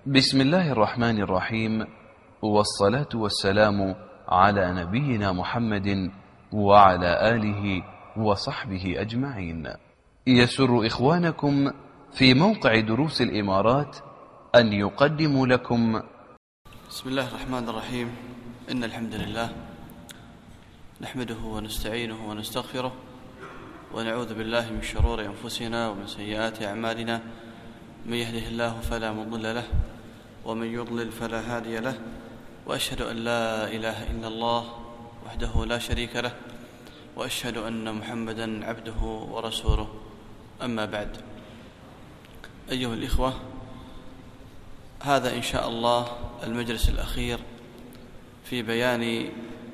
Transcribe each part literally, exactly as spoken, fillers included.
بسم الله الرحمن الرحيم، والصلاة والسلام على نبينا محمد وعلى آله وصحبه أجمعين. يسر إخوانكم في موقع دروس الإمارات أن يقدموا لكم بسم الله الرحمن الرحيم. إن الحمد لله نحمده ونستعينه ونستغفره ونعوذ بالله من شرور أنفسنا ومن سيئات أعمالنا. من يهده الله فلا مضل له ومن يضلل فلا هادي له، وأشهد أن لا إله إلا الله وحده لا شريك له، وأشهد أن محمدا عبده ورسوله. أما بعد، أيها الإخوة، هذا إن شاء الله المجلس الأخير في بيان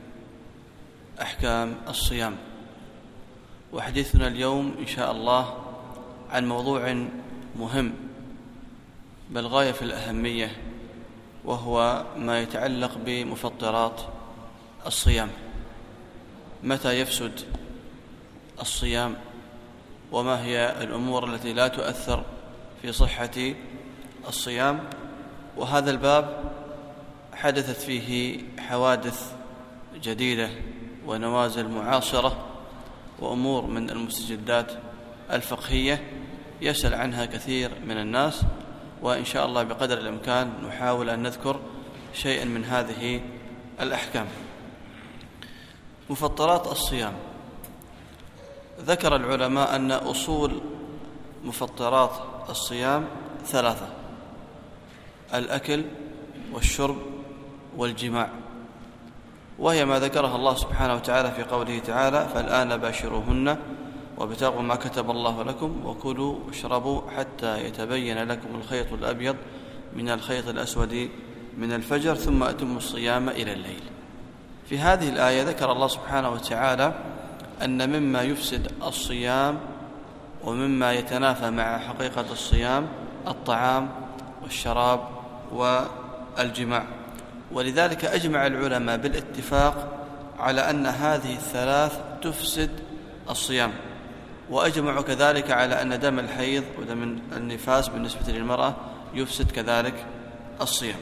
أحكام الصيام، وحديثنا اليوم إن شاء الله عن موضوع مهم بل غاية في الأهمية، وهو ما يتعلق بمفطرات الصيام. متى يفسد الصيام، وما هي الأمور التي لا تؤثر في صحة الصيام؟ وهذا الباب حدثت فيه حوادث جديدة ونوازل معاصرة وأمور من المستجدات الفقهية يسأل عنها كثير من الناس، وإن شاء الله بقدر الإمكان نحاول أن نذكر شيئا من هذه الأحكام. مفطرات الصيام، ذكر العلماء أن أصول مفطرات الصيام ثلاثة: الأكل والشرب والجماع، وهي ما ذكرها الله سبحانه وتعالى في قوله تعالى: فالآن باشروهن وابتغوا ما كتب الله لكم وكلوا واشربوا حتى يتبين لكم الخيط الأبيض من الخيط الأسود من الفجر ثم أتموا الصيام إلى الليل. في هذه الآية ذكر الله سبحانه وتعالى أن مما يفسد الصيام ومما يتنافى مع حقيقة الصيام الطعام والشراب والجماع، ولذلك أجمع العلماء بالاتفاق على أن هذه الثلاث تفسد الصيام، وأجمعوا كذلك على أن دم الحيض ودم النفاس بالنسبة للمرأة يفسد كذلك الصيام.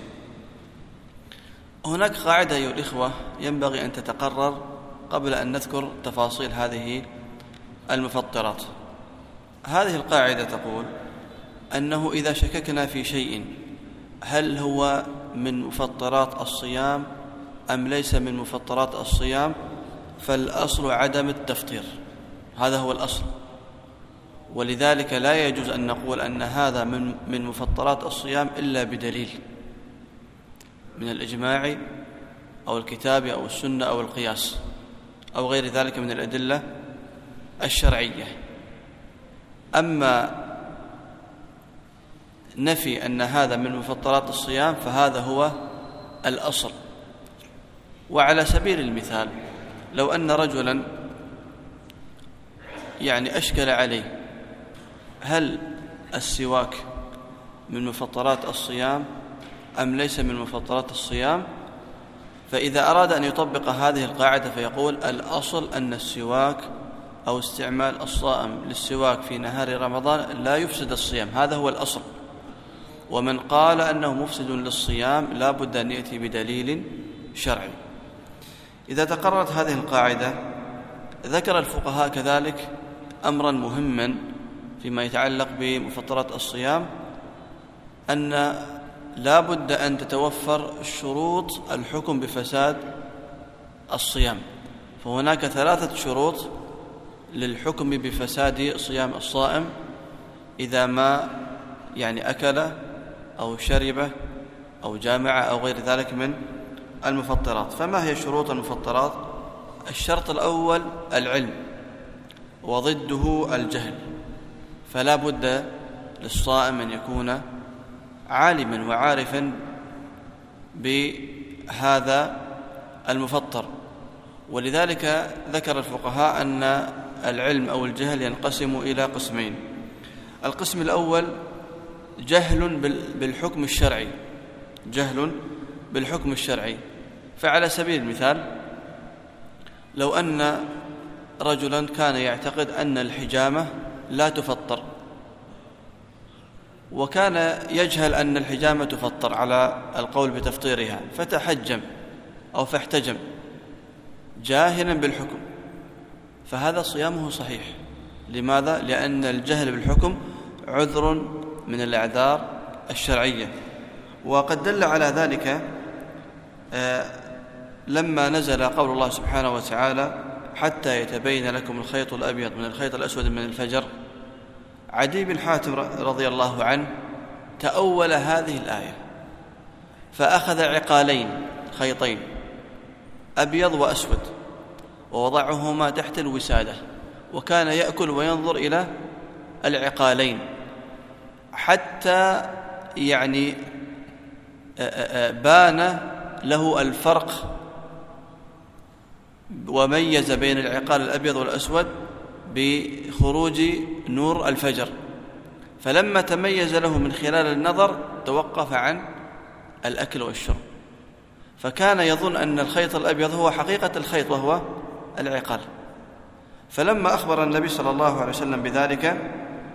هناك قاعدة أيها الإخوة ينبغي أن تتقرر قبل أن نذكر تفاصيل هذه المفطرات. هذه القاعدة تقول أنه إذا شككنا في شيء هل هو من مفطرات الصيام أم ليس من مفطرات الصيام، فالأصل عدم التفطير، هذا هو الأصل. ولذلك لا يجوز أن نقول أن هذا من من مفطرات الصيام إلا بدليل من الإجماع أو الكتاب أو السنة أو القياس أو غير ذلك من الأدلة الشرعية. أما نفي أن هذا من مفطرات الصيام فهذا هو الأصل. وعلى سبيل المثال، لو أن رجلا يعني أشكل عليه هل السواك من مفطرات الصيام أم ليس من مفطرات الصيام، فإذا أراد أن يطبق هذه القاعدة فيقول الأصل أن السواك أو استعمال الصائم للسواك في نهار رمضان لا يفسد الصيام، هذا هو الأصل. ومن قال أنه مفسد للصيام لا بد أن يأتي بدليل شرعي. إذا تقررت هذه القاعدة، ذكر الفقهاء كذلك أمرا مهما فيما يتعلق بمفطرات الصيام، أن لا بد أن تتوفر شروط الحكم بفساد الصيام. فهناك ثلاثة شروط للحكم بفساد صيام الصائم إذا ما يعني أكل أو شرب أو جامع أو غير ذلك من المفطرات. فما هي شروط المفطرات؟ الشرط الأول العلم، وضده الجهل، فلا بد للصائم أن يكون عالما وعارفا بهذا المفطر. ولذلك ذكر الفقهاء أن العلم أو الجهل ينقسم إلى قسمين. القسم الأول جهل بالحكم الشرعي، جهل بالحكم الشرعي. فعلى سبيل المثال، لو أن رجلا كان يعتقد أن الحجامة لا تفطر، وكان يجهل أن الحجامة تفطر على القول بتفطيرها، فتحجم أو فاحتجم جاهلا بالحكم، فهذا صيامه صحيح. لماذا؟ لأن الجهل بالحكم عذر من الأعذار الشرعية. وقد دل على ذلك لما نزل قول الله سبحانه وتعالى حتى يتبين لكم الخيط الأبيض من الخيط الأسود من الفجر، عدي بن حاتم رضي الله عنه تأول هذه الآية فأخذ عقالين خيطين أبيض وأسود ووضعهما تحت الوسادة، وكان يأكل وينظر إلى العقالين حتى يعني بان له الفرق وميز بين العقال الأبيض والأسود بخروج نور الفجر، فلما تميز له من خلال النظر توقف عن الأكل والشرب، فكان يظن أن الخيط الأبيض هو حقيقة الخيط وهو العقال. فلما أخبر النبي صلى الله عليه وسلم بذلك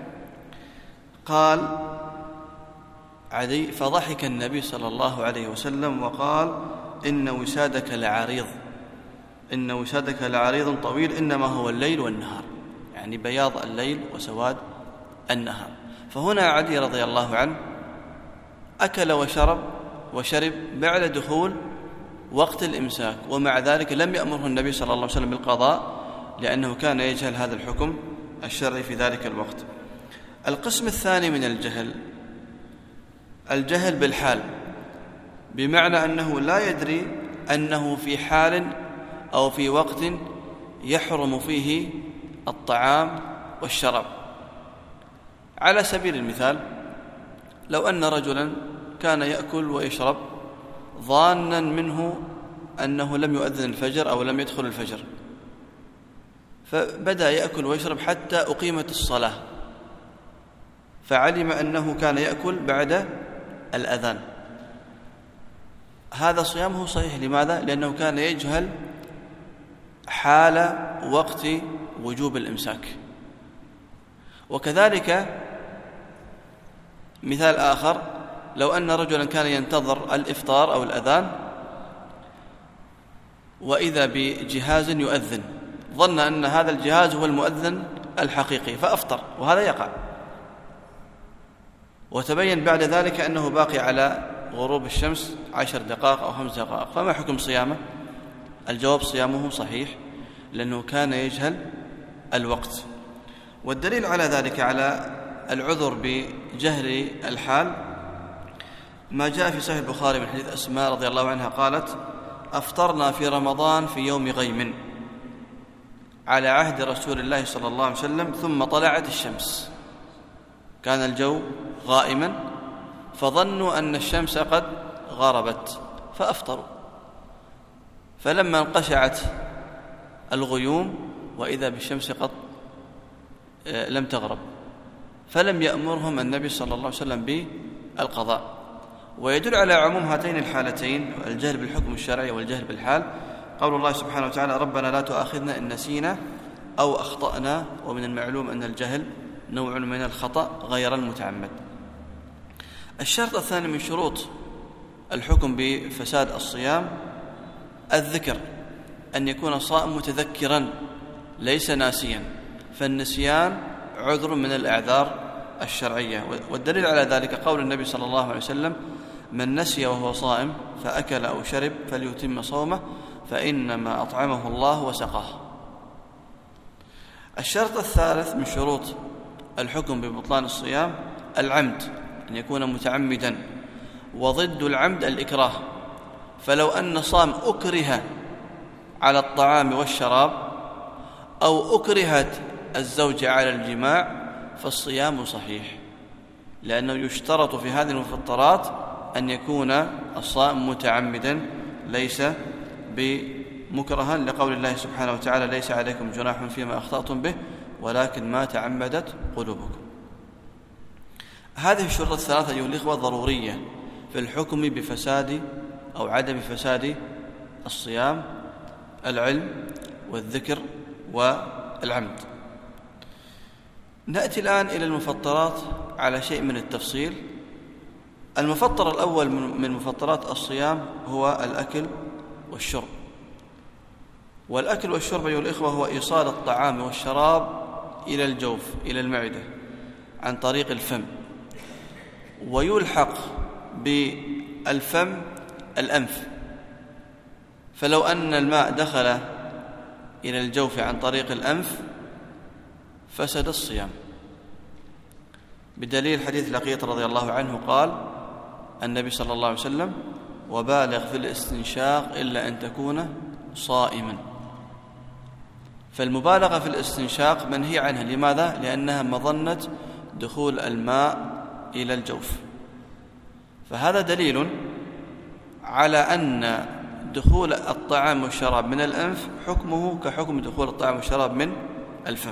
قال عدي، فضحك النبي صلى الله عليه وسلم وقال إن وسادك لعريض، إن وسادك لعريض طويل، إنما هو الليل والنهار، يعني بياض الليل وسواد النهار. فهنا عدي رضي الله عنه أكل وشرب وشرب بعد دخول وقت الإمساك، ومع ذلك لم يأمره النبي صلى الله عليه وسلم بالقضاء لأنه كان يجهل هذا الحكم الشرعي في ذلك الوقت. القسم الثاني من الجهل الجهل بالحال، بمعنى أنه لا يدري أنه في حال أو في وقت يحرم فيه الطعام والشراب. على سبيل المثال، لو أن رجلا كان يأكل ويشرب ظانا منه أنه لم يؤذن الفجر أو لم يدخل الفجر، فبدأ يأكل ويشرب حتى أقيمت الصلاة، فعلم أنه كان يأكل بعد الأذان، هذا صيامه صحيح. لماذا؟ لأنه كان يجهل حال وقت وجوب الإمساك. وكذلك مثال آخر، لو أن رجلا كان ينتظر الإفطار أو الأذان وإذا بجهاز يؤذن، ظن أن هذا الجهاز هو المؤذن الحقيقي فأفطر، وهذا يقع، وتبين بعد ذلك أنه باقي على غروب الشمس عشر دقائق أو خمس دقائق، فما حكم صيامه؟ الجواب صيامه صحيح، لأنه كان يجهل الوقت. والدليل على ذلك على العذر بجهل الحال ما جاء في صحيح البخاري من حديث أسماء رضي الله عنها قالت: أفطرنا في رمضان في يوم غيم على عهد رسول الله صلى الله عليه وسلم، ثم طلعت الشمس، كان الجو غائما فظنوا أن الشمس قد غربت فأفطروا، فلما انقشعت الغيوم وإذا بالشمس قد لم تغرب، فلم يأمرهم النبي صلى الله عليه وسلم بالقضاء. ويدل على عموم هاتين الحالتين، الجهل بالحكم الشرعي والجهل بالحال، قول الله سبحانه وتعالى: ربنا لا تؤاخذنا إن نسينا أو أخطأنا. ومن المعلوم أن الجهل نوع من الخطأ غير المتعمد. الشرط الثاني من شروط الحكم بفساد الصيام الذكر، أن يكون الصائم متذكرا ليس ناسيا، فالنسيان عذر من الأعذار الشرعية. والدليل على ذلك قول النبي صلى الله عليه وسلم: من نسي وهو صائم فأكل أو شرب فليتم صومه فإنما أطعمه الله وسقاه. الشرط الثالث من شروط الحكم ببطلان الصيام العمد، أن يكون متعمدا، وضد العمد الإكراه، فلو أن صام أكره على الطعام والشراب أو أكرهت الزوجة على الجماع فالصيام صحيح، لأنه يشترط في هذه المفطرات أن يكون الصائم متعمدا ليس بمكرها، لقول الله سبحانه وتعالى: ليس عليكم جناح فيما أخطأتم به ولكن ما تعمدت قلوبكم. هذه الشروط الثلاثة أيها الإخوة ضرورية في الحكم بفساد أو عدم فساد الصيام: العلم والذكر والعمد. نأتي الآن إلى المفطرات على شيء من التفصيل. المفطر الأول من مفطرات الصيام هو الأكل والشرب. والأكل والشرب أيها الإخوة هو إيصال الطعام والشراب إلى الجوف، إلى المعدة، عن طريق الفم، ويلحق بالفم الأنف. فلو أن الماء دخل إلى الجوف عن طريق الأنف فسد الصيام، بدليل حديث لقيط رضي الله عنه قال النبي صلى الله عليه وسلم: وبالغ في الاستنشاق إلا أن تكون صائما. فالمبالغة في الاستنشاق منهي عنها. لماذا؟ لأنها مظنة دخول الماء إلى الجوف. فهذا دليل على أن دخول الطعام والشراب من الأنف حكمه كحكم دخول الطعام والشراب من الفم.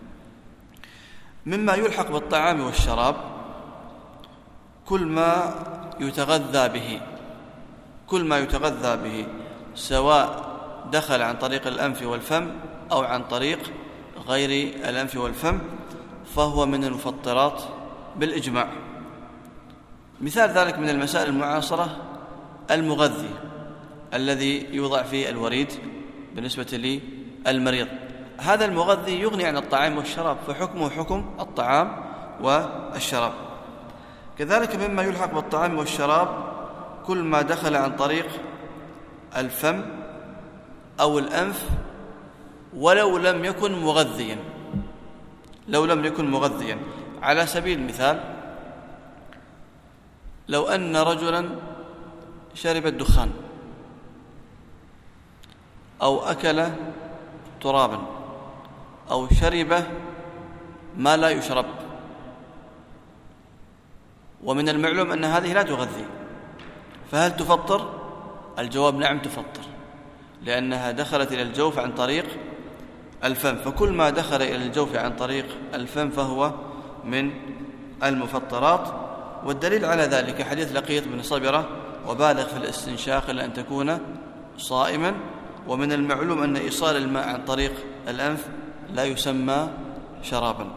مما يلحق بالطعام والشراب كل ما يتغذى به، كل ما يتغذى به سواء دخل عن طريق الأنف والفم أو عن طريق غير الأنف والفم، فهو من المفطرات بالإجماع. مثال ذلك من المسائل المعاصرة المغذي الذي يوضع فيه الوريد بالنسبة للمريض. هذا المغذي يغني عن الطعام والشراب، فحكمه حكم الطعام والشراب. كذلك مما يلحق بالطعام والشراب كل ما دخل عن طريق الفم أو الأنف ولو لم يكن مغذيا، لو لم يكن مغذيا. على سبيل المثال، لو أن رجلا شرب الدخان أو أكل ترابا أو شرب ما لا يشرب، ومن المعلوم أن هذه لا تغذي، فهل تفطر؟ الجواب نعم تفطر، لأنها دخلت إلى الجوف عن طريق الفم. فكل ما دخل إلى الجوف عن طريق الفم فهو من المفطرات. والدليل على ذلك حديث لقيط بن صبرة: وبالغ في الاستنشاق إلا أن تكون صائما. ومن المعلوم أن إيصال الماء عن طريق الأنف لا يسمى شرابا.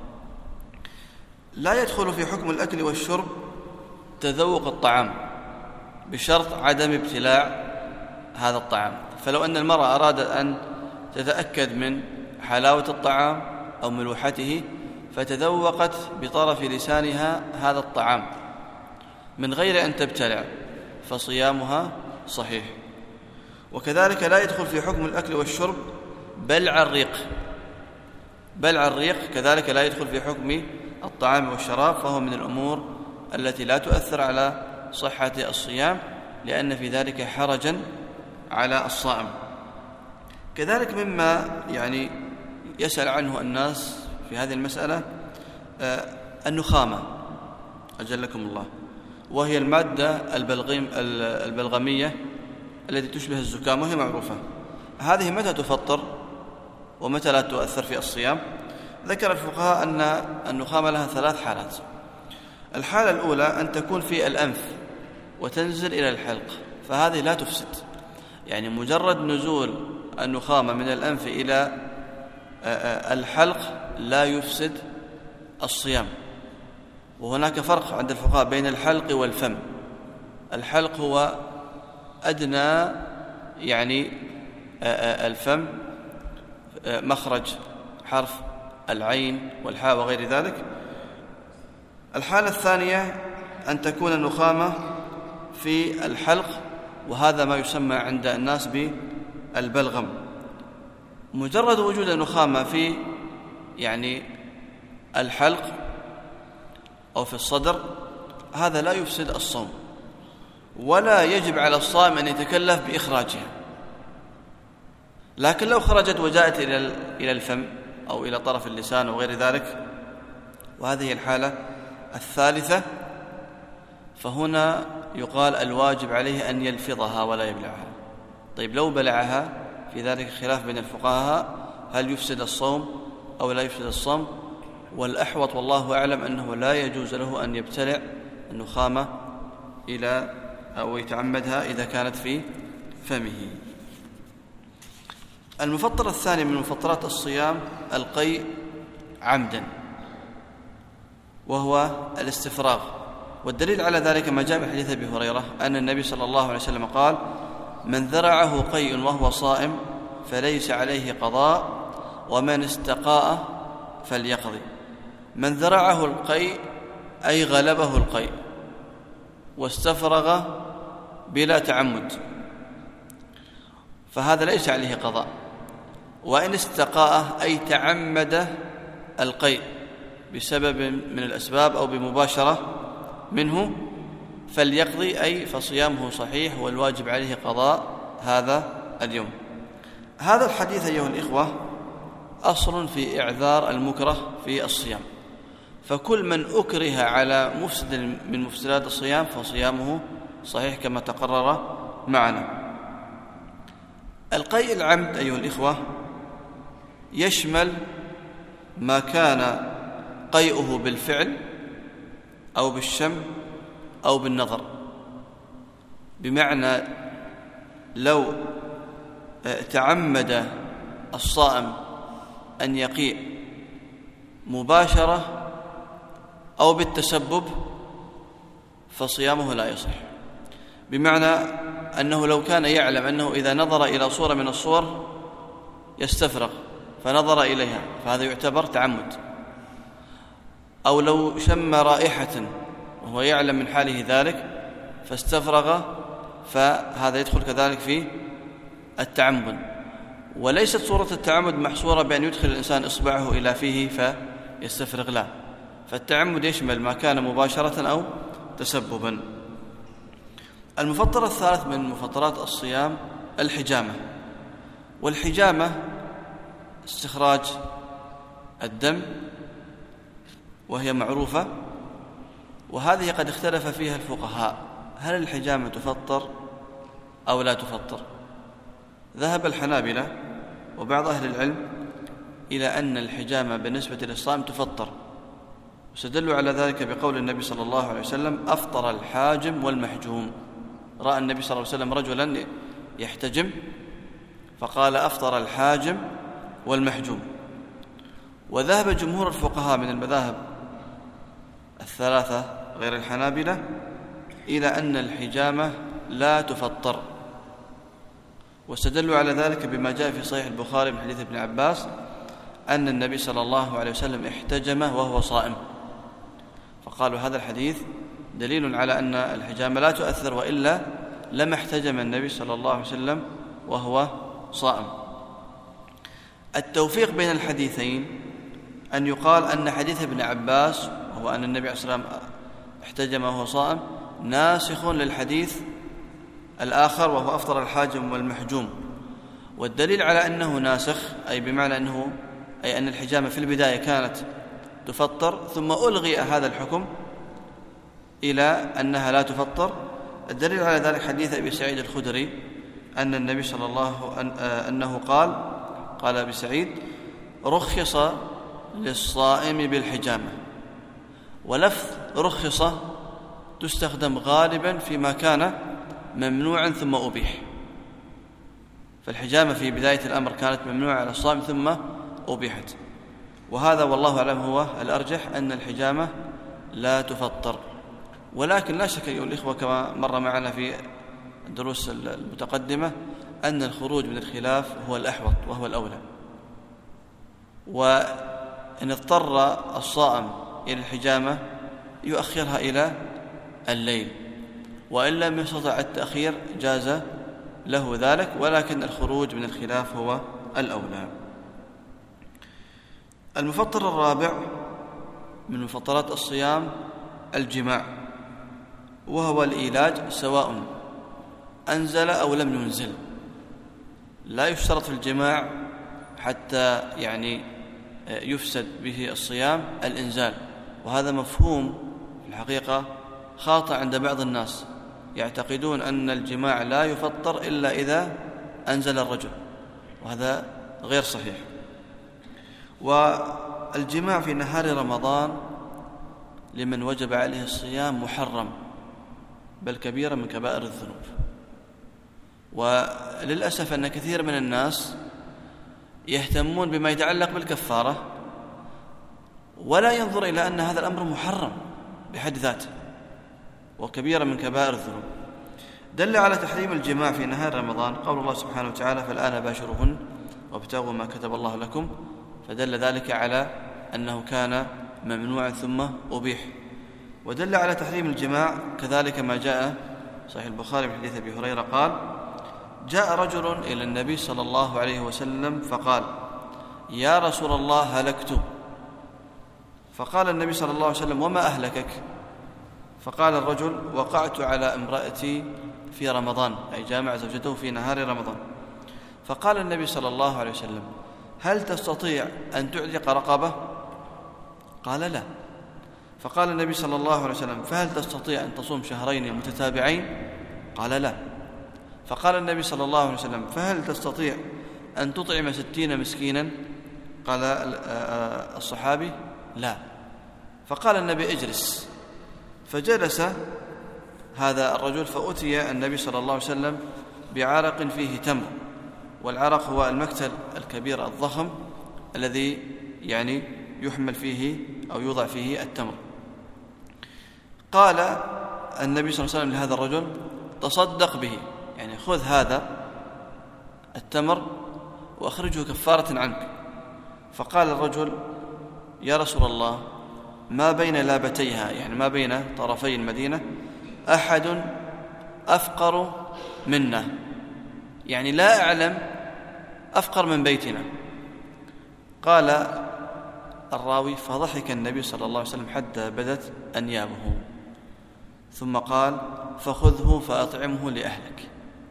لا يدخل في حكم الأكل والشرب تذوق الطعام بشرط عدم ابتلاع هذا الطعام. فلو أن المرأة أرادت أن تتأكد من حلاوة الطعام أو ملوحته فتذوقت بطرف لسانها هذا الطعام من غير أن تبتلع فصيامها صحيح. وكذلك لا يدخل في حكم الأكل والشرب بلع الريق، بلع الريق كذلك لا يدخل في حكم الطعام والشراب، فهو من الأمور التي لا تؤثر على صحة الصيام، لأن في ذلك حرجا على الصائم. كذلك مما يعني يسأل عنه الناس في هذه المسألة النخامة أجلكم الله، وهي المادة البلغيم البلغمية التي تشبه الزكام وهي معروفة. هذه متى تفطر ومتى لا تؤثر في الصيام؟ ذكر الفقهاء أن النخامة لها ثلاث حالات. الحالة الأولى أن تكون في الأنف وتنزل إلى الحلق، فهذه لا تفسد، يعني مجرد نزول النخامة من الأنف إلى الحلق لا يفسد الصيام. وهناك فرق عند الفقهاء بين الحلق والفم. الحلق هو أدنى يعني الفم، مخرج حرف العين والحاء وغير ذلك. الحالة الثانية أن تكون النخامة في الحلق، وهذا ما يسمى عند الناس بالبلغم. مجرد وجود النخامة في يعني الحلق أو في الصدر هذا لا يفسد الصوم، ولا يجب على الصائم أن يتكلف بإخراجها. لكن لو خرجت وجاءت إلى الفم أو إلى طرف اللسان وغير ذلك، وهذه الحالة الثالثة، فهنا يقال الواجب عليه أن يلفظها ولا يبلعها. طيب لو بلعها في ذلك خلاف بين الفقهاء، هل يفسد الصوم أو لا يفسد الصوم؟ والأحوط والله أعلم أنه لا يجوز له أن يبتلع النخامة إلى أو يتعمدها إذا كانت في فمه. المفطر الثاني من مفطرات الصيام القيء عمدا. وهو الاستفراغ. والدليل على ذلك ما جاء من حديث أبي هريرة أن النبي صلى الله عليه وسلم قال: من ذرعه قيء وهو صائم فليس عليه قضاء ومن استقاء فليقضي. من ذرعه القيء أي غلبه القيء واستفرغ بلا تعمد فهذا ليس عليه قضاء، وإن استقاء أي تعمد القيء بسبب من الأسباب أو بمباشرة منه فليقضي، أي فصيامه صحيح والواجب عليه قضاء هذا اليوم. هذا الحديث أيها الإخوة أصل في إعذار المكره في الصيام، فكل من أكره على مفسد من مفسدات الصيام فصيامه صحيح كما تقرر معنا. القيء العمد أيها الإخوة يشمل ما كان قيئه بالفعل أو بالشم أو بالنظر، بمعنى لو تعمد الصائم أن يقيء مباشرة أو بالتسبب فصيامه لا يصح، بمعنى أنه لو كان يعلم أنه إذا نظر إلى صورة من الصور يستفرغ فنظر إليها فهذا يعتبر تعمد، أو لو شم رائحة وهو يعلم من حاله ذلك فاستفرغ فهذا يدخل كذلك في التعمد. وليست صورة التعمد محصورة بأن يدخل الإنسان إصبعه إلى فيه فيستفرغ، لا، فالتعمد يشمل ما كان مباشرة أو تسببا. المفطر الثالث من مفطرات الصيام الحجامة، والحجامة استخراج الدم وهي معروفة، وهذه قد اختلف فيها الفقهاء هل الحجامة تفطر أو لا تفطر. ذهب الحنابلة وبعض أهل العلم إلى أن الحجامة بالنسبة للصائم تفطر، واستدلوا على ذلك بقول النبي صلى الله عليه وسلم: أفطر الحاجم والمحجوم. رأى النبي صلى الله عليه وسلم رجلا يحتجم فقال: أفطر الحاجم والمحجوم. وذهب جمهور الفقهاء من المذاهب الثلاثة غير الحنابلة إلى أن الحجامة لا تفطر، واستدلوا على ذلك بما جاء في صحيح البخاري من حديث ابن عباس أن النبي صلى الله عليه وسلم احتجم وهو صائم، فقالوا هذا الحديث دليل على أن الحجامة لا تؤثر، وإلا لما احتجم النبي صلى الله عليه وسلم وهو صائم. التوفيق بين الحديثين أن يقال أن حديث ابن عباس وهو أن النبي عليه الصلاة والسلام احتجم وهو صائم ناسخ للحديث الآخر وهو أفطر الحاجم والمحجوم. والدليل على أنه ناسخ أي بمعنى أنه أي أن الحجامة في البداية كانت تفطر ثم ألغي هذا الحكم إلى أنها لا تفطر. الدليل على ذلك حديث أبي سعيد الخدري أن النبي صلى الله عليه وسلم أنه قال قال أبي سعيد: رخص للصائم بالحجامة. ولفظ رخص تستخدم غالبا فيما كان ممنوعا ثم أبيح، فالحجامة في بداية الأمر كانت ممنوعة على الصائم ثم أبيحت، وهذا والله أعلم هو الأرجح أن الحجامة لا تفطر. ولكن لا شك أيها الإخوة كما مر معنا في الدروس المتقدمة أن الخروج من الخلاف هو الأحوط وهو الأولى، وإن اضطر الصائم إلى الحجامة يؤخرها إلى الليل، وإن لم يستطع التأخير جاز له ذلك، ولكن الخروج من الخلاف هو الأولى. المفطر الرابع من مفطرات الصيام الجماع، وهو الإيلاج سواء أنزل أو لم ينزل. لا يشترط في الجماع حتى يعني يفسد به الصيام الإنزال، وهذا مفهوم في الحقيقة خاطئ عند بعض الناس، يعتقدون أن الجماع لا يفطر إلا إذا أنزل الرجل، وهذا غير صحيح. والجماع في نهار رمضان لمن وجب عليه الصيام محرم، بل كبيرة من كبائر الذنوب. وللأسف أن كثير من الناس يهتمون بما يتعلق بالكفارة ولا ينظر إلى أن هذا الأمر محرم بحد ذاته وكبيرة من كبائر الذنوب. دل على تحريم الجماع في نهار رمضان قول الله سبحانه وتعالى: فالآن باشروهن وابتغوا ما كتب الله لكم، فدل ذلك على أنه كان ممنوعا ثم أبيح. ودل على تحريم الجماع كذلك ما جاء صحيح البخاري من حديث أبي هريرة قال: جاء رجل إلى النبي صلى الله عليه وسلم فقال: يا رسول الله هلكت. فقال النبي صلى الله عليه وسلم: وما أهلكك؟ فقال الرجل: وقعت على امرأتي في رمضان، أي جامع زوجته في نهار رمضان. فقال النبي صلى الله عليه وسلم: هل تستطيع أن تعتق رقبة؟ قال: لا. فقال النبي صلى الله عليه وسلم: فهل تستطيع أن تصوم شهرين متتابعين؟ قال: لا. فقال النبي صلى الله عليه وسلم: فهل تستطيع أن تطعم ستين مسكينا؟ قال الصحابي: لا. فقال النبي: اجلس. فجلس هذا الرجل، فأتي النبي صلى الله عليه وسلم بعرق فيه تمر، والعرق هو المكتل الكبير الضخم الذي يعني يحمل فيه أو يوضع فيه التمر. قال النبي صلى الله عليه وسلم لهذا الرجل: تصدق به، يعني خذ هذا التمر وأخرجه كفارة عنك. فقال الرجل: يا رسول الله، ما بين لابتيها، يعني ما بين طرفي المدينة، أحد أفقر منا، يعني لا أعلم أفقر من بيتنا. قال الراوي: فضحك النبي صلى الله عليه وسلم حتى بدت أنيابه، ثم قال: فخذه فأطعمه لأهلك.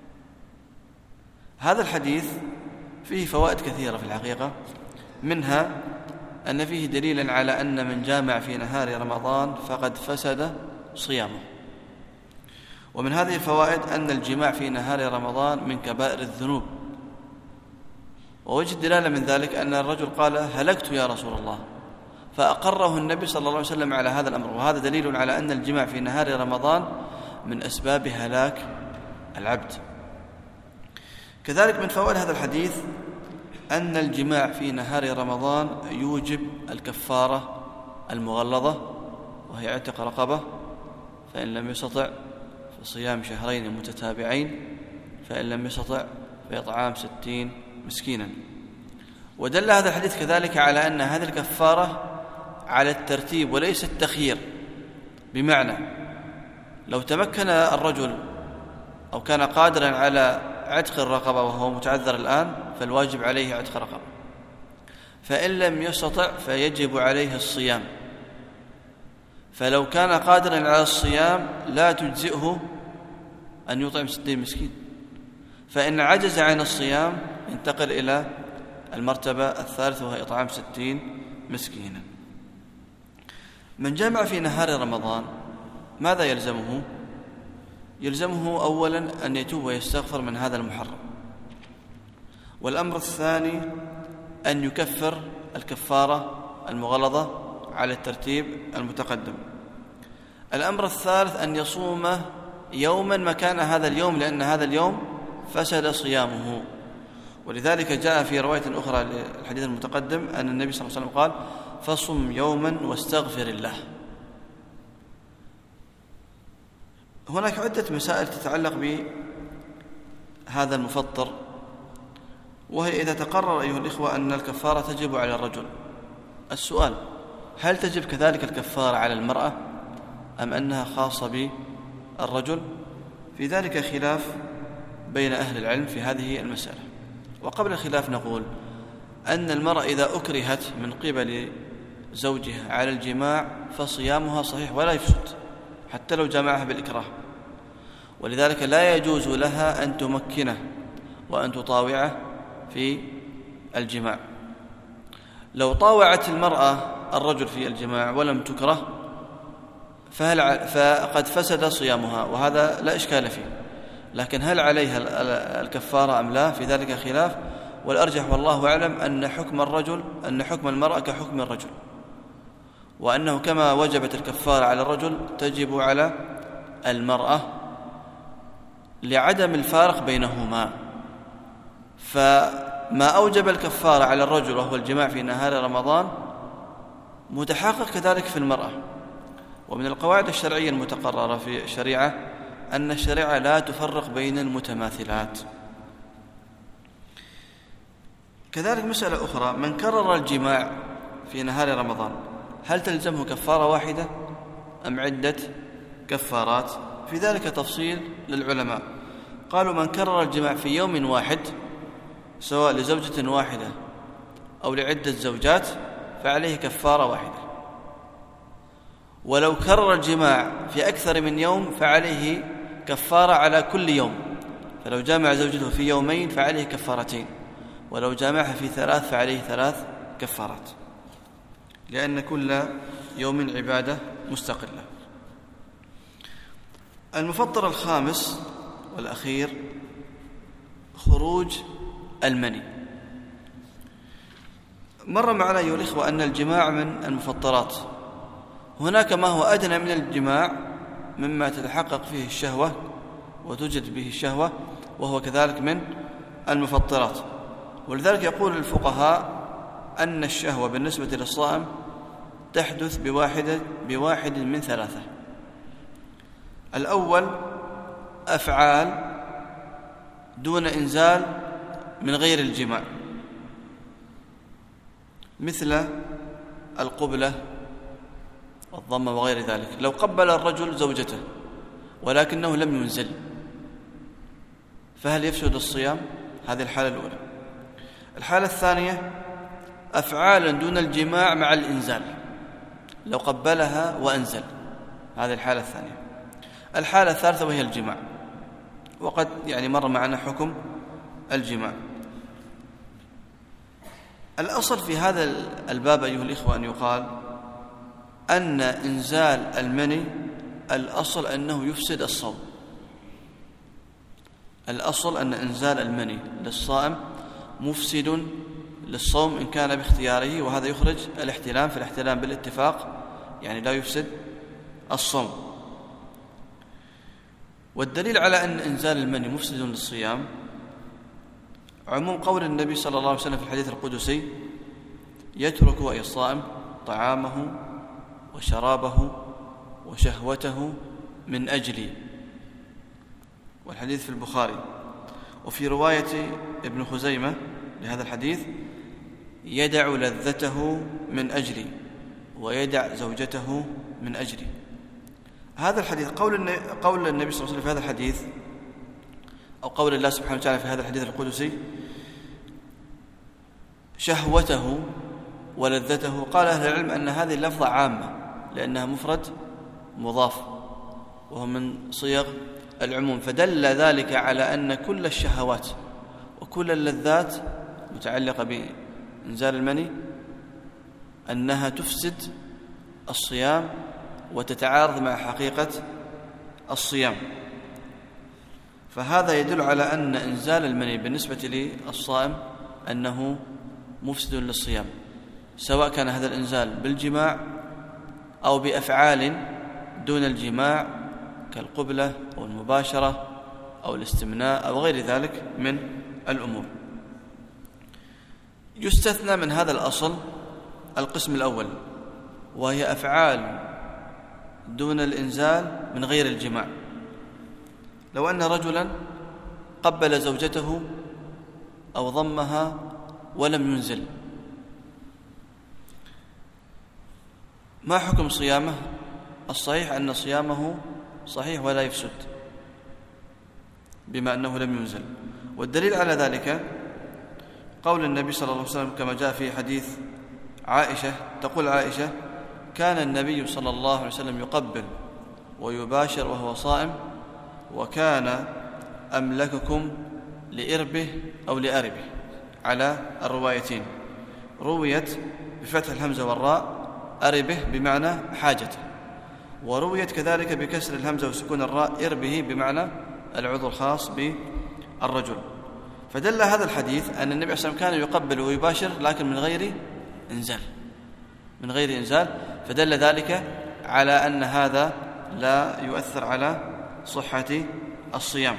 هذا الحديث فيه فوائد كثيرة في الحقيقة، منها أن فيه دليلا على أن من جامع في نهار رمضان فقد فسد صيامه. ومن هذه الفوائد أن الجماع في نهار رمضان من كبائر الذنوب. ووجه الدلالة من ذلك أن الرجل قال: هلكت يا رسول الله، فأقره النبي صلى الله عليه وسلم على هذا الأمر، وهذا دليل على أن الجماع في نهار رمضان من أسباب هلاك العبد. كذلك من فوائد هذا الحديث أن الجماع في نهار رمضان يوجب الكفارة المغلظة، وهي عتق رقبة، فإن لم يستطع فصيام شهرين متتابعين، فإن لم يستطع فإطعام ستين مسكينا. ودل هذا الحديث كذلك على أن هذه الكفارة على الترتيب وليس التخيير، بمعنى لو تمكن الرجل أو كان قادرا على عتق الرقبة وهو متعذر الآن فالواجب عليه عتق رقبة، فإن لم يستطع فيجب عليه الصيام. فلو كان قادرا على الصيام لا تجزئه أن يطعم ستين مسكين، فإن عجز عن الصيام ينتقل إلى المرتبة الثالثة وهي إطعام ستين مسكينا. من جمع في نهار رمضان ماذا يلزمه؟ يلزمه أولا أن يتوب ويستغفر من هذا المحرم، والأمر الثاني أن يكفر الكفارة المغلظة على الترتيب المتقدم. الأمر الثالث أن يصوم يوما مكان هذا اليوم، لأن هذا اليوم فسد صيامه. ولذلك جاء في رواية أخرى للحديث المتقدم أن النبي صلى الله عليه وسلم قال: فصم يوما واستغفر الله. هناك عدة مسائل تتعلق بهذا المفطر، وهي إذا تقرر أيها الإخوة أن الكفارة تجب على الرجل، السؤال: هل تجب كذلك الكفارة على المرأة أم أنها خاصة بالرجل؟ في ذلك خلاف بين أهل العلم في هذه المسألة. وقبل الخلاف نقول أن المرأة إذا أكرهت من قبل زوجها على الجماع فصيامها صحيح ولا يفسد حتى لو جامعها بالإكراه، ولذلك لا يجوز لها أن تمكنه وأن تطاوعه في الجماع. لو طاوعت المرأة الرجل في الجماع ولم تكره فهل فقد فسد صيامها، وهذا لا إشكال فيه. لكن هل عليها الكفارة أم لا؟ في ذلك خلاف، والأرجح والله أعلم أن حكم الرجل أن حكم المرأة كحكم الرجل، وأنه كما وجبت الكفارة على الرجل تجب على المرأة لعدم الفارق بينهما. فما أوجب الكفارة على الرجل وهو الجماع في نهار رمضان متحقق كذلك في المرأة. ومن القواعد الشرعية المتقررة في الشريعة أن الشريعة لا تفرق بين المتماثلات. كذلك مسألة أخرى: من كرر الجماع في نهار رمضان هل تلزمه كفارة واحدة أم عدة كفارات؟ في ذلك تفصيل للعلماء. قالوا: من كرر الجماع في يوم واحد سواء لزوجة واحدة أو لعدة زوجات فعليه كفارة واحدة، ولو كرر الجماع في أكثر من يوم فعليه كفارة على كل يوم، فلو جامع زوجته في يومين فعليه كفارتين، ولو جامعها في ثلاث فعليه ثلاث كفارات، لأن كل يوم عبادة مستقلة. المفطر الخامس والأخير خروج المني. مر معنا أيها الإخوة أن الجماع من المفطرات. هناك ما هو أدنى من الجماع مما تتحقق فيه الشهوة وتوجد به الشهوة، وهو كذلك من المفطرات. ولذلك يقول الفقهاء أن الشهوة بالنسبة للصائم تحدث بواحد, بواحد من ثلاثة. الأول أفعال دون إنزال من غير الجماع، مثل القبلة والضم وغير ذلك. لو قبل الرجل زوجته ولكنه لم ينزل فهل يفسد الصيام؟ هذه الحالة الأولى. الحالة الثانية أفعال دون الجماع مع الإنزال، لو قبلها وأنزل، هذه الحالة الثانية. الحالة الثالثة وهي الجماع، وقد يعني مر معنا حكم الجماع. الأصل في هذا الباب أيها الإخوة أن يقال أن إنزال المني الأصل أنه يفسد الصوم. الأصل أن إنزال المني للصائم مفسد للصوم إن كان باختياره، وهذا يخرج الاحتلام، في الاحتلام بالاتفاق يعني لا يفسد الصوم. والدليل على أن إنزال المني مفسد للصيام عموم قول النبي صلى الله عليه وسلم في الحديث القدسي: يترك أي الصائم طعامه وشرابه وشهوته من أجلي، والحديث في البخاري. وفي رواية ابن خزيمة لهذا الحديث: يدع لذته من أجلي ويدع زوجته من أجلي. هذا الحديث قول قول النبي صلى الله عليه وسلم في هذا الحديث، أو قول الله سبحانه وتعالى في هذا الحديث القدسي شهوته ولذته، قال أهل العلم أن هذه اللفظة عامة لأنها مفرد مضاف وهو من صيغ العموم، فدل ذلك على أن كل الشهوات وكل اللذات متعلقة بإنزال المني أنها تفسد الصيام وتتعارض مع حقيقة الصيام. فهذا يدل على أن إنزال المني بالنسبة للصائم أنه مفسد للصيام، سواء كان هذا الإنزال بالجماع أو بأفعال دون الجماع كالقبلة أو المباشرة أو الاستمناء أو غير ذلك من الأمور. يستثنى من هذا الأصل القسم الأول، وهي أفعال دون الإنزال من غير الجماع. لو أن رجلا قبل زوجته أو ضمها ولم ينزل، ما حكم صيامه؟ الصحيح أن صيامه صحيح ولا يفسد بما أنه لم ينزل. والدليل على ذلك قول النبي صلى الله عليه وسلم كما جاء في حديث عائشة، تقول عائشة: كان النبي صلى الله عليه وسلم يقبل ويباشر وهو صائم، وكان أملككم لإربه أو لأربه، على الروايتين. رويت بفتح الهمزة والراء أربه بمعنى حاجته، ورويت كذلك بكسر الهمزة وسكون الراء إربه بمعنى العضو الخاص بالرجل. فدل هذا الحديث أن النبي صلى الله عليه وسلم كان يقبل ويباشر لكن من غير إنزال، من غير إنزال، فدل ذلك على أن هذا لا يؤثر على صحة الصيام.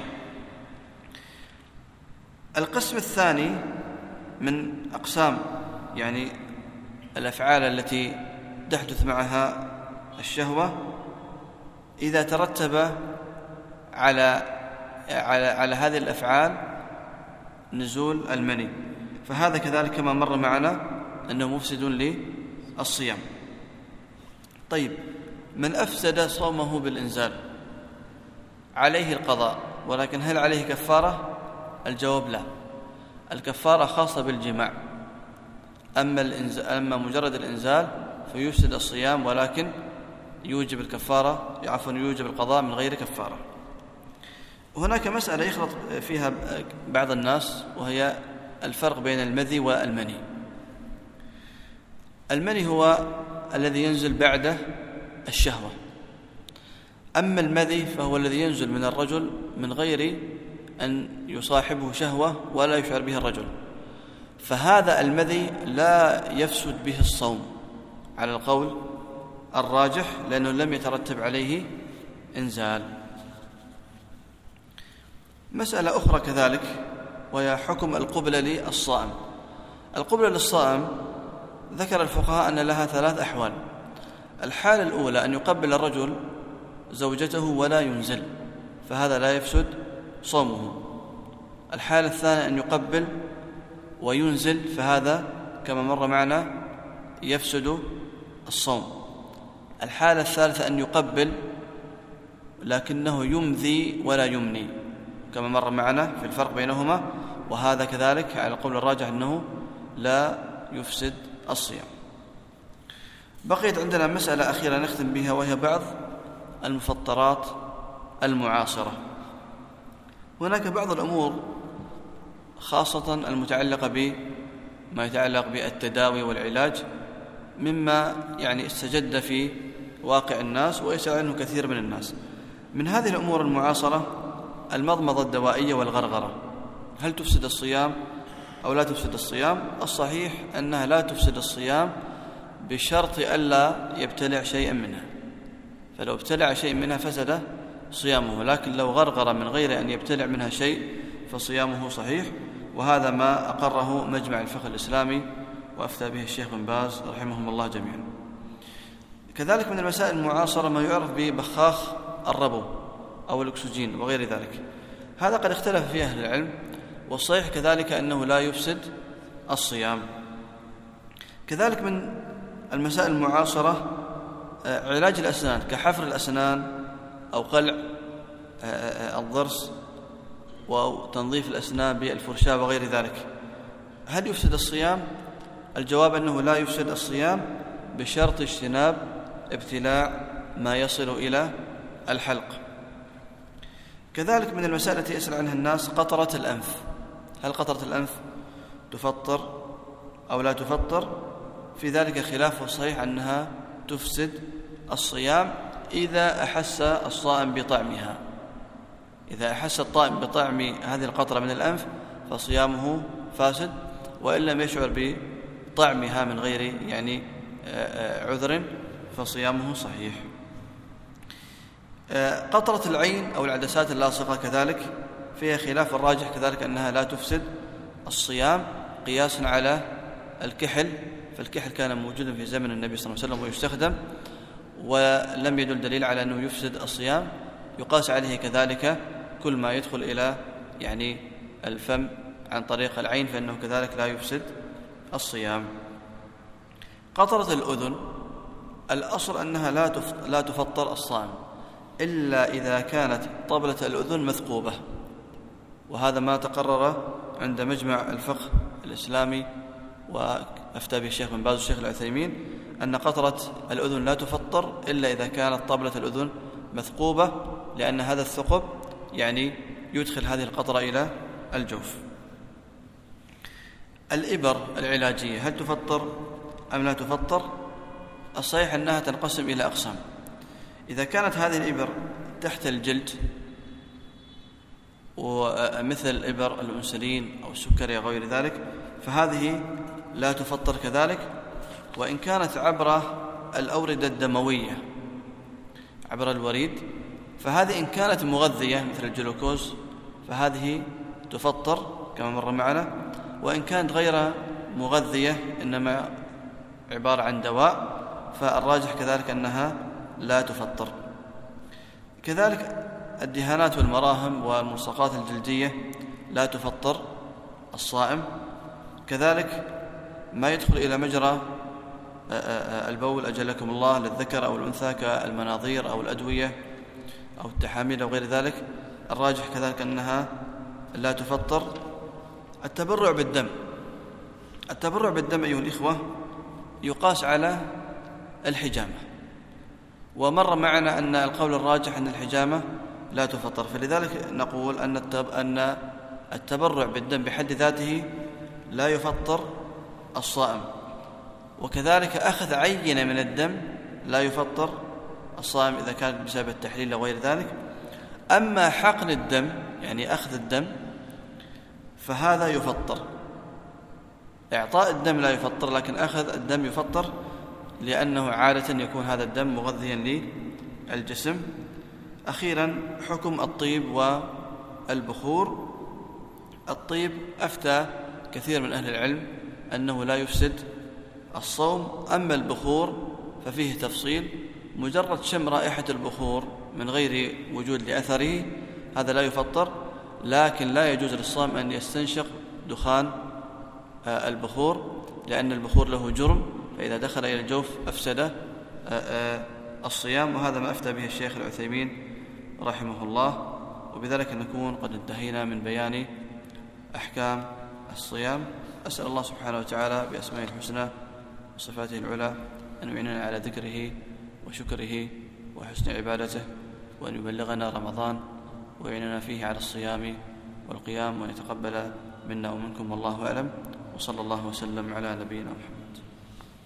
القسم الثاني من أقسام يعني الأفعال التي تحدث معها الشهوة إذا ترتب على على على هذه الأفعال نزول المني، فهذا كذلك كما مر معنا أنه مفسد للصيام. طيب، من أفسد صومه بالإنزال عليه القضاء، ولكن هل عليه كفارة؟ الجواب لا، الكفارة خاصة بالجماع، أما, أما مجرد الإنزال فيفسد الصيام، ولكن يوجب الكفارة عفوا يوجب القضاء من غير كفارة. هناك مسألة يخلط فيها بعض الناس، وهي الفرق بين المذي والمني. المني هو الذي ينزل بعد الشهوة، أما المذي فهو الذي ينزل من الرجل من غير أن يصاحبه شهوة ولا يشعر به الرجل، فهذا المذي لا يفسد به الصوم على القول الراجح، لأنه لم يترتب عليه إنزال. مسألة أخرى كذلك، وهي حكم القبلة للصائم. القبلة للصائم ذكر الفقهاء أن لها ثلاث أحوال. الحالة الأولى أن يقبل الرجل زوجته ولا ينزل، فهذا لا يفسد صومه. الحالة الثانية أن يقبل وينزل، فهذا كما مر معنا يفسد الصوم. الحالة الثالثة أن يقبل لكنه يمذي ولا يمني، كما مر معنا في الفرق بينهما، وهذا كذلك على القول الراجح أنه لا يفسد الصيام. بقيت عندنا مسألة أخيرة نختم بها، وهي بعض المفطرات المعاصرة. هناك بعض الأمور خاصة المتعلقة بما يتعلق بالتداوي والعلاج، مما يعني استجد في واقع الناس ويسأل عنه كثير من الناس. من هذه الأمور المعاصرة المضمضة الدوائية والغرغرة، هل تفسد الصيام أو لا تفسد الصيام؟ الصحيح أنها لا تفسد الصيام بشرط ألا يبتلع شيئا منها، فلو ابتلع شيء منها فسد صيامه، لكن لو غرغر من غير أن يبتلع منها شيء فصيامه صحيح، وهذا ما أقره مجمع الفقه الإسلامي وأفتى به الشيخ بن باز رحمهم الله جميعا. كذلك من المسائل المعاصرة ما يعرف ببخاخ الربو أو الأكسجين وغير ذلك، هذا قد اختلف فيه أهل العلم، والصحيح كذلك أنه لا يفسد الصيام. كذلك من المسائل المعاصرة علاج الأسنان كحفر الأسنان أو قلع الضرس وتنظيف الأسنان بالفرشاة وغير ذلك، هل يفسد الصيام؟ الجواب أنه لا يفسد الصيام بشرط اجتناب ابتلاع ما يصل إلى الحلق. كذلك من المسائل التي يسأل عنها الناس قطرة الأنف، هل قطرة الأنف تفطر أو لا تفطر؟ في ذلك خلاف، والصحيح أنها تفسد الصيام إذا أحس الصائم بطعمها. إذا أحس الطائم بطعم هذه القطرة من الأنف فصيامه فاسد، وإن لم يشعر بطعمها من غير يعني عذر فصيامه صحيح. قطرة العين أو العدسات اللاصقة كذلك فيها خلاف، الراجح كذلك أنها لا تفسد الصيام قياسا على الكحل، فالكحل كان موجودا في زمن النبي صلى الله عليه وسلم ويستخدم، ولم يدل دليل على أنه يفسد الصيام. يقاس عليه كذلك كل ما يدخل إلى يعني الفم عن طريق العين، فإنه كذلك لا يفسد الصيام. قطرة الأذن الأصل أنها لا لا تفطر الصائم إلا إذا كانت طبلة الأذن مثقوبة، وهذا ما تقرر عند مجمع الفقه الإسلامي وأفتى به الشيخ بن باز والشيخ العثيمين أن قطرة الأذن لا تفطر إلا إذا كانت طبلة الأذن مثقوبة، لأن هذا الثقب يعني يدخل هذه القطرة إلى الجوف. الإبر العلاجية هل تفطر أم لا تفطر؟ الصحيح أنها تنقسم إلى أقسام. إذا كانت هذه الإبر تحت الجلد ومثل إبر الأنسولين أو السكري أو غير ذلك فهذه لا تفطر كذلك، وإن كانت عبر الأوردة الدموية عبر الوريد فهذه إن كانت مغذية مثل الجلوكوز فهذه تفطر كما مر معنا، وإن كانت غير مغذية إنما عبارة عن دواء فالراجح كذلك أنها لا تفطر. كذلك الدهانات والمراهم والملصقات الجلدية لا تفطر الصائم. كذلك ما يدخل إلى مجرى البول أجلكم الله للذكر أو الأنثى كالمناظير أو الأدوية أو التحاميل أو غير ذلك، الراجح كذلك أنها لا تفطر. التبرع بالدم، التبرع بالدم أيها الإخوة يقاس على الحجامة، ومر معنا أن القول الراجح أن الحجامة لا تفطر، فلذلك نقول أن التبرع بالدم بحد ذاته لا يفطر الصائم. وكذلك أخذ عينة من الدم لا يفطر الصائم إذا كان بسبب التحليل أو غير ذلك. أما حقن الدم يعني أخذ الدم فهذا يفطر. إعطاء الدم لا يفطر، لكن أخذ الدم يفطر، لأنه عادة يكون هذا الدم مغذيا للجسم. أخيرا حكم الطيب والبخور. الطيب أفتى كثير من أهل العلم أنه لا يفسد الصوم. أما البخور ففيه تفصيل، مجرد شم رائحة البخور من غير وجود لأثره هذا لا يفطر، لكن لا يجوز للصائم أن يستنشق دخان البخور، لأن البخور له جرم، فإذا دخل إلى الجوف أفسد الصيام. وهذا ما أفتى به الشيخ العثيمين رحمه الله. وبذلك نكون قد انتهينا من بيان أحكام الصيام. أسأل الله سبحانه وتعالى بأسمائه الحسنى وصفاته العلى أن يعيننا على ذكره وشكره وحسن عبادته، وأن يبلغنا رمضان ويعيننا فيه على الصيام والقيام، وأن يتقبل منا ومنكم، والله أعلم. وصلى الله وسلم على نبينا محمد.